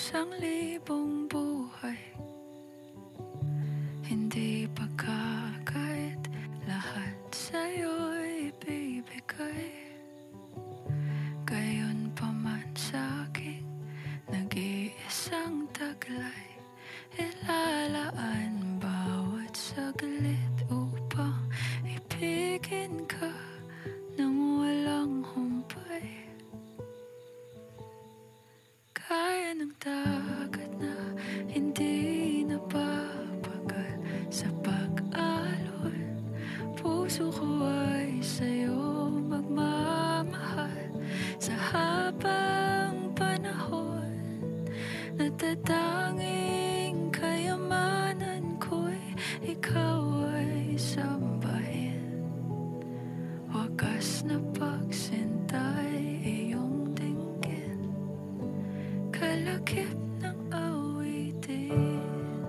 1,000 buhay, hindi pa kakait, lahat sa'yo'y ibibigay. Gayon pa man sa'king nag-iisang taglay, ilalaan bawat saglit upang ibigin ka nang walang humpay. Kaya ng dagat na hindi napapagal sa pag-alon, puso ko ay sa'yo magmamahal. Sa habang panahon, natatanging kayamanan ko'y ikaw ay sambahin. Wakas na pagsintay iyong dinggin, kalakip ng awitin.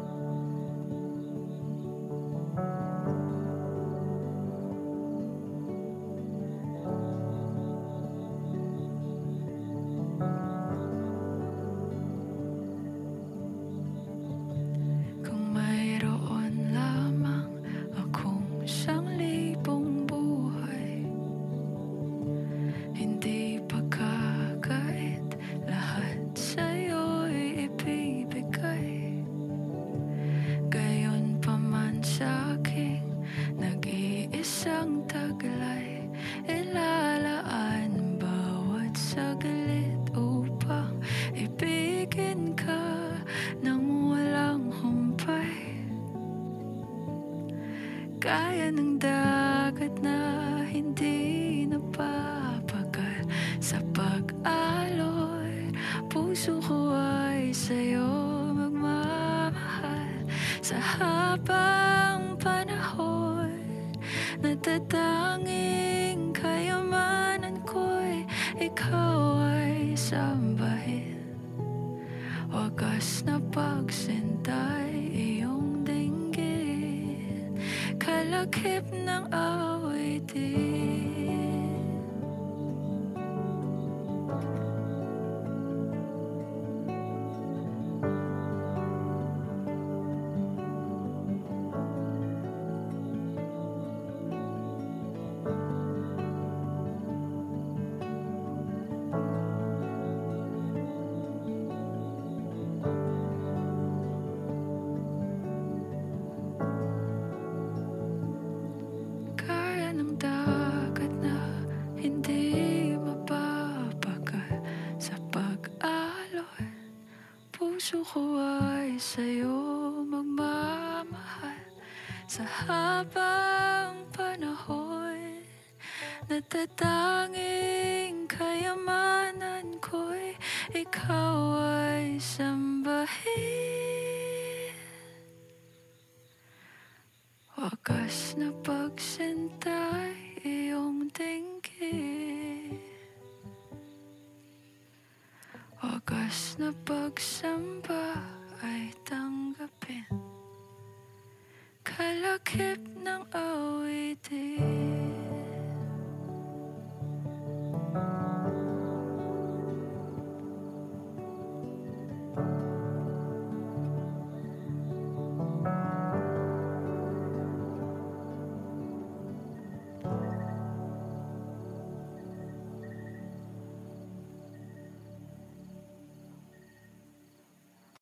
Kung mayroon lamang akong 1,000 buhay, hindi pa kakait, lahat sa'yo'y ibibigay. Gayon pa man sa'king nag-iisang taglay, ilalaan bawat saglit upang ibigin ka nang walang humpay. Kaya ng dagat na hindi napapagal sa pag-alon, puso ko ay sa'yo magmamahal. Sa habang panahon, natatanging kayamanan ko'y ikaw ay sambahin. Wagas na pagsintay iyong dinggin, kalakip ng awitin. Kaya ng dagat na hindi mapapagal sa pag-alon, puso ko ay sa'yo magmamahal. Sa habang panahon, natatanging kayamanan ko'y ikaw ay sambahin. Wakas na pagsintay iyong dinggin, wagas na pagsamba